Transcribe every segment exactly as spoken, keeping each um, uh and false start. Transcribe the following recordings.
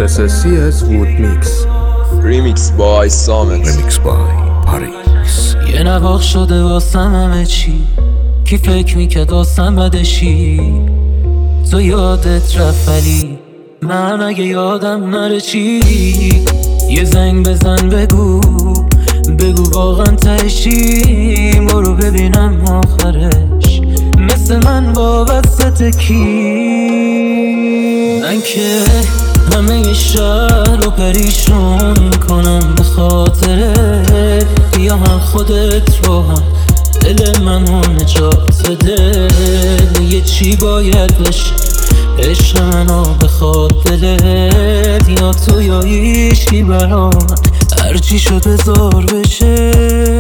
خصوصی از وود میکس. ریمیکس بای سامت. ریمیکس بای پاریس. یه نواق شده واسم همه چی، کی فکر میکرد واسم بدشی. تو یادت رفت ولی من اگه یادم نره چی. یه زنگ بزن بگو بگو واقعا تهشی. برو ببینم آخرش مثل من وابسته کی. من که همه شهر رو پریشون کنم به خاطرت. بیا هم خودت رو هم دل منو نجات بده. یه چی باید بشه عشق منو بخواد دلت. یا تو یا هیچکی برا من هرچی شد بذار بشه.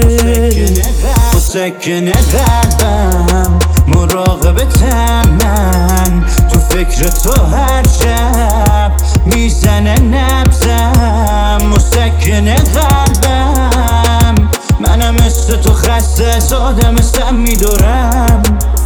مسکنه قلبم مراقبتم من. تو فکر تو هر شب میزنه نبزم. مسکنه قلبم منم مثل تو خسته سادم سم میدارم.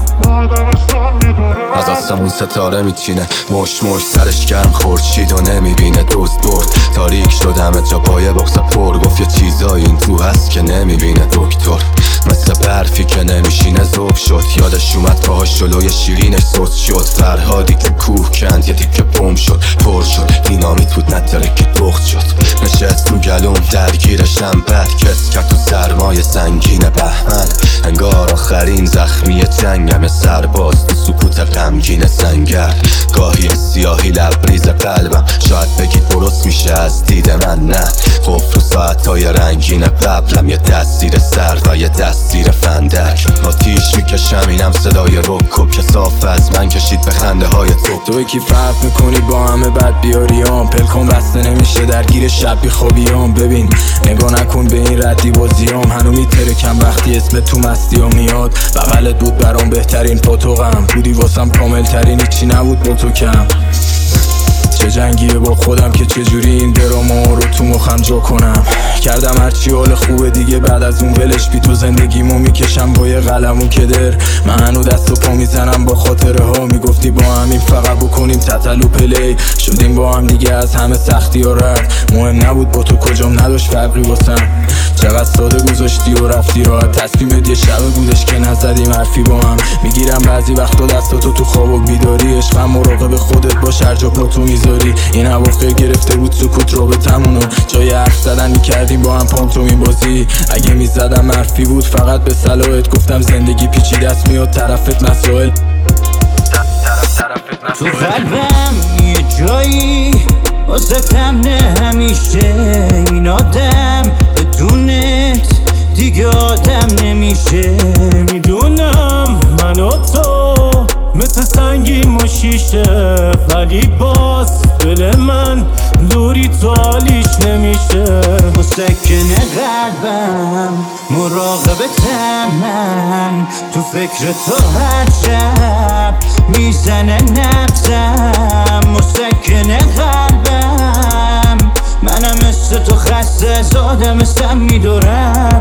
از آسمون ستاره میچینه مش مش سرش گرم خورشید و نمیبینه. دوست برد تاریک شد همه جا پایه بغض پر. گفت یه چیزایی این تو هست که نمیبینه دکتر. مثل برفی که نمیشینه ذوب شد. یادش اومد پاهاش جلوی شیرینش سوز شد. فرهادی که کوه کند یه تیکه پم شد پر شد. دینامیت بود نداره که دخت شد. نشست رو گلوم درگیرشم بد کس کرد تو سرمایه سنگین بهمن. انگار آخرین زخمی جنگم سرباز تو سکوت غمگین سنگر. گاهی سیاهی لبریز قلبم شاید بگید درست میشه از دید من نه. قفل و ساعتهای رنگین قبلم یه دستیر سر و یه دستیر فندک. آتیش میکشم اینم صدای رکوب که صاف از من کشید به خنده های تو. تو کی فرق میکنی با همه بد بیاریام. پلکون بسته نمیشه درگیر شب بی خوابیام. ببین نگاه نکن به این ردی بازیام. هنو میترکم وقتی اسم تو مستی ها میاد. بغلت بود برام بهترین پاتوقم. بودی واسم کامل ترین هیچی نبود با تو کم. چه جنگیه با خودم که چجوری این دراما رو تو مخم جا کنم. کردم هرچی حال خوبه دیگه بعد از اون ولش بی. تو زندگیمو میکشم با یه قلم و کدر. من هنو دست و پا میزنم با خاطره ها. میگفتی با همین فقط بکنیم تتل و پلی. شدیم با هم دیگه از همه سختی ها رد. مهم نبود با تو کجام نداشت فرقی واسم. چقدر ساده گذاشتی و رفتی راحت. تصمیمت یه شب بودش که نزدیم حرفی با هم. میگیرم بعضی وقتا دستاتو تو خواب و بیداری. عشقم مراقب خودت باش هر جا پا تو میذاری. این اواخر گرفته بود سکوت رابطمونو. جای حرف زدن میکردیم با هم پانتومین بازی. اگه میزدم حرفی بود فقط به صلاحت. گفتم زندگی پیچیده است میاد طرفت مسائل. تو قلبم یه جایی واسه تمنه همیشه. این آدم بدونت دیگه آدم نمیشه. میدونم من و تو مثل سنگی و شیشه. ولی باز دل من دوری تو حالیش نمیشه. مسکنه قلبم مراقبتم من. تو فکر تو هر شب میزنه نبزم. مسکنه قلبم منم مثل تو خسته زادم سم میدارم.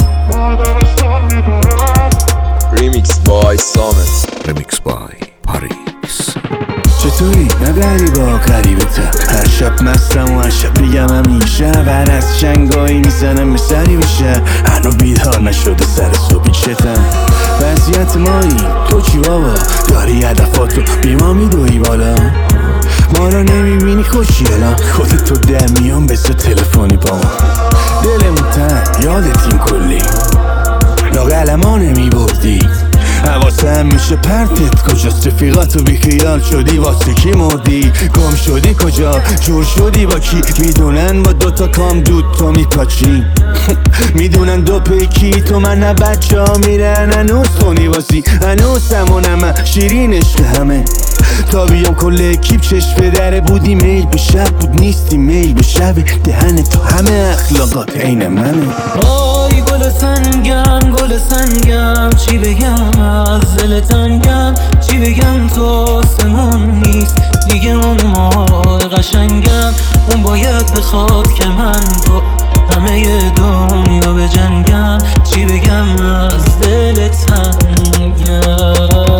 ریمیکس بای سامت. ریمیکس بای پاریس. چطوری؟ نه غریبا غریبتم. هر شب مستم و هر شب بگم همیشه. هر از چنگایی میزنم به سری میشه. هنو بیدار نشده سر صبحی چتم. وضعیت مایی تو چی بابا؟ داری هدفاتو بیما میدوی بالا. ما رو نمیبینی خوشیالا. خودتو در میان بسو تلفنی با ما. دلمون تن یادت این کلی لاغلما نمیبردی. حواسم میشه پرتت کجاست. رفیقاتو بیخیال شدی واسه کی مردی. گم شدی کجا جور شدی با کی. میدونن با دوتا کام دود تو میپاچی. میدونن دو پیکی تو من نه بچه ها میرن. هنوز خونی واسی هنوز همونم شیرین عشق همه. تا بیام کل اکیب چشم دره بودی. میل به شب بود نیستی میل به شب. دهن تو همه اخلاقات عین منه. آی گل سنگم گل سنگم چی بگم از دل تنگم. چی بگم تو آسمون نیست دیگه اون ماه قشنگم. اون باید بخواد که من با همه دنیا بجنگم. چی بگم از دل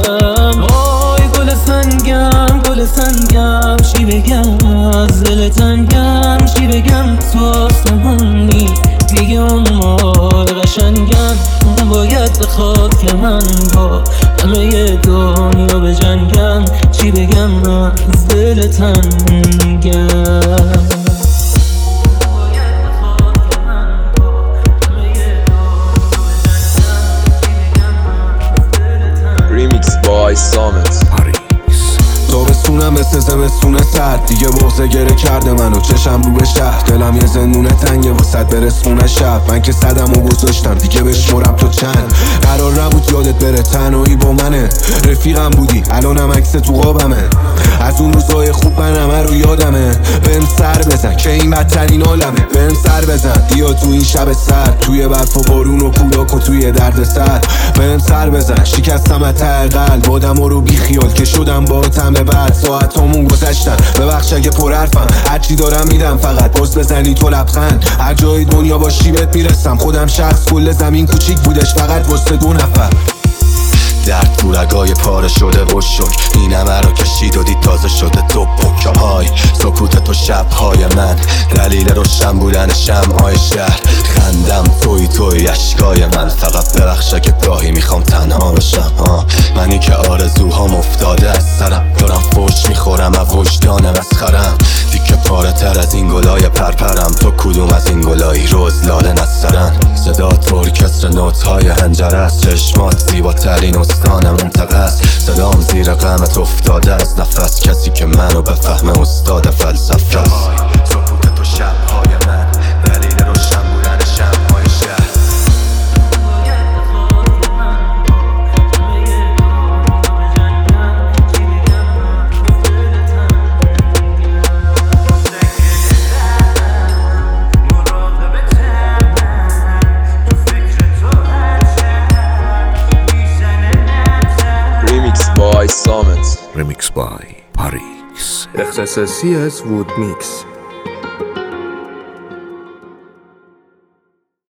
تنگم. آی گل سنگم گل سنگم چی بگم از دل تنگم. باید به خاک من با همه دنیا به جنگم، چی بگم از دل تنگم. Remix by Summit. تابستونم مثل زمستونه سرد، دیگه بغضه گره کرده منو چشم رو به شهر. دلم یه زندونه تنگه واسط برسونه شب، من که صدم و گذاشتم دیگه بشمرم تو چند. قرار نبود یادت بره تنهایی با منه، رفیقم بودی الانم عکس تو قابمه. از اون روزای خوب من همه رو یادمه. بهم سر بزن که این بدترین عالمه، بهم سر بزن بیا تو این شب سرد، توی برف و بارون و کولاک و توی درد سر. بهم سر بزن شکستم از ته قلب، آدم رو بی خیال که شدم با تمه بعد. ساعت همون گذشتن ببخش اگه پر حرفم، هرچی دارم میدم فقط باز بزنی تو لبخند. هر جای دنیا باشی بهت میرسم، خودم شخص کل زمین کوچیک بودش فقط واسه دو نفر. درد تو رگای پاره شده و شک، این همه رو کشید و دید تازه شده تو پکه های. سکوت تو شبهای من دلیل روشن بودن شمعای شهر. خندم توی توی اشکای من، فقط ببخشه که گاهی میخوام تنها بشم. ها منی که آرزوهام افتاده از سرم، دارم فوش میخورم از وجدان مسخرم. دیگه پاره تر از این گلای پرپرم، تو کدوم از این گلایی روز لاله نسترن. صدا تو ارکستر نوت‌های هنجره است، چشمات زیباترین استان منطقه است. صدام زیر قمت افتاده است نفس، کسی که منو بفهمه استاد فلسفه است. سکوت تو شبهای من دلیل روشن بودن شمعهای شهر. Remix by Summit. Remix by Parix. اختصاصی از وود میکس.